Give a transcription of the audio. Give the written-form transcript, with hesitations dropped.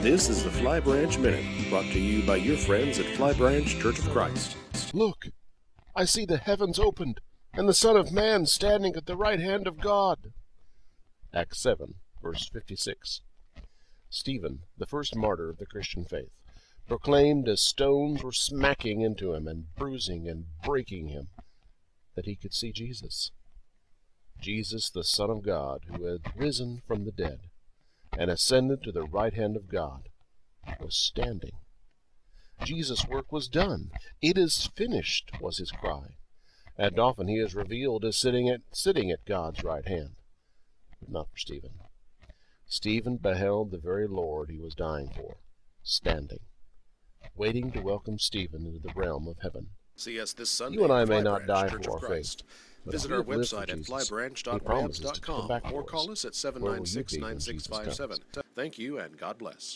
This is the Fly Branch Minute, brought to you by your friends at Fly Branch Church of Christ. Look, I see the heavens opened, and the Son of Man standing at the right hand of God. Acts 7, verse 56. Stephen, the first martyr of the Christian faith, proclaimed as stones were smacking into him and bruising and breaking him, that he could see Jesus. Jesus, the Son of God, who had risen from the dead and ascended to the right hand of God, was standing. Jesus' work was done. It is finished, was his cry. And often he is revealed as sitting at God's right hand. But not for Stephen. Stephen beheld the very Lord he was dying for, standing, waiting to welcome Stephen into the realm of heaven. See us this Sunday. You and I at may Fly not Branch die Church for of our Christ. faith. Visit our website at flybranch.webs.com or call us at 796-9657. Thank you and God bless.